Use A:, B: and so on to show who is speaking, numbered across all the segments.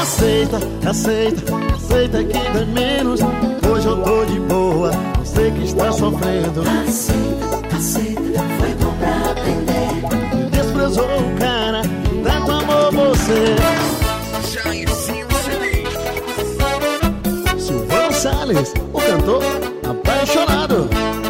A: Aceita, aceita, aceita que dói menos. Hoje eu tô de boa, você que está sofrendo.
B: Aceita, aceita, foi bom pra aprender.
A: Desprezou o cara, tanto amou você. Silvano Salles, o cantor apaixonado.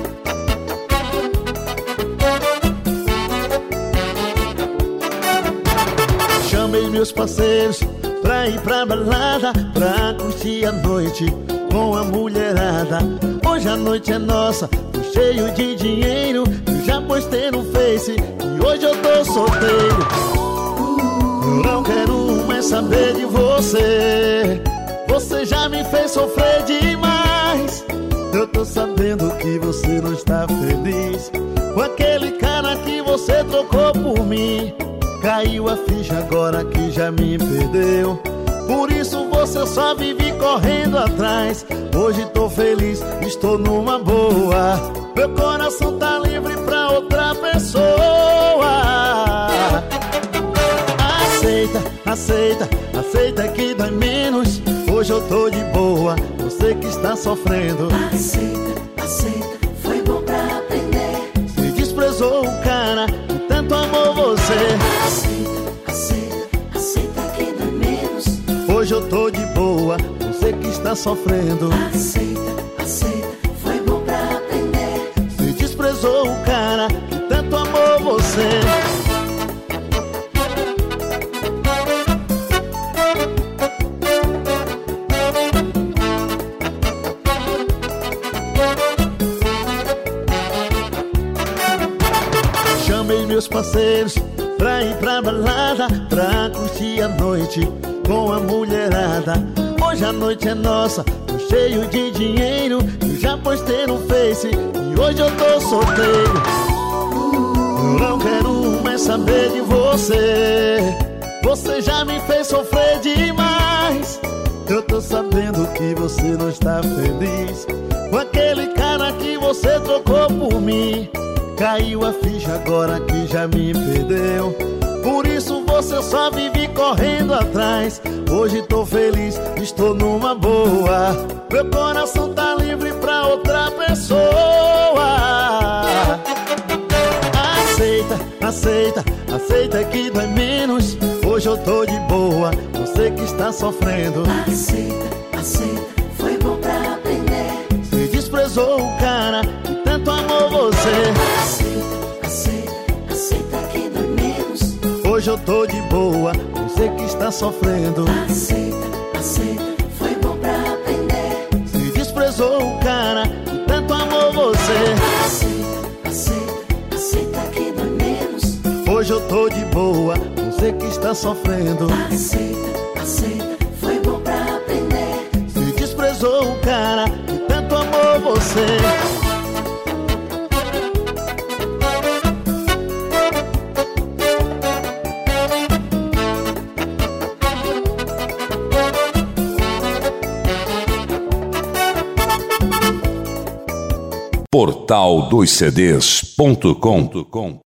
A: Chamei meus parceiros pra ir pra balada, pra curtir a noite com a mulherada. Hoje a noite é nossa, tô cheio de dinheiro. Eu já postei no Face e hoje eu tô solteiro. Eu não quero mais saber de você. Você já me fez sofrer demais. Eu tô sabendo que você não está feliz com aquele cara que você trocou por mim. Caiu a ficha agora que já me perdeu. Por isso você só vive correndo atrás. Hoje tô feliz, estou numa boa. Meu coração tá livre pra outra pessoa. Aceita, aceita, aceita que dói menos. Hoje eu tô de boa, você que está sofrendo.
B: Aceita, aceita, foi bom pra aprender.
A: Se desprezou o cara que tanto amou você.
B: Aceita, aceita, aceita que dói menos.
A: Hoje eu tô de boa, você que está sofrendo.
B: Aceita, aceita, foi bom pra aprender.
A: Se desprezou o cara que tanto amou você. Chamei meus parceiros pra ir pra balada, pra curtir a noite com a mulherada. Hoje a noite é nossa, tô cheio de dinheiro. Eu já postei no Face e hoje eu tô solteiro. Eu não quero mais saber de você. Você já me fez sofrer demais. Eu tô sabendo que você não está feliz com aquele cara que você trocou por mim. Caiu a ficha agora que já me perdeu. Por isso você só vive correndo atrás. Hoje tô feliz, estou numa boa. Meu coração tá livre pra outra pessoa. Aceita, aceita, aceita que dói menos. Hoje eu tô de boa, você que está sofrendo.
B: Aceita, aceita, foi bom pra aprender.
A: Se desprezou o cara que tanto amou você.
B: Aceita, aceita, aceita que dói menos.
A: Hoje eu tô de boa, você que está sofrendo.
B: Aceita, aceita, foi bom pra aprender.
A: Se desprezou o cara que tanto amou você.
B: Aceita, aceita, aceita que dói menos.
A: Hoje eu tô de boa, você que está sofrendo.
B: Aceita, aceita, foi bom pra aprender.
A: Se desprezou o cara que tanto amou você.
C: Portal2CDs.com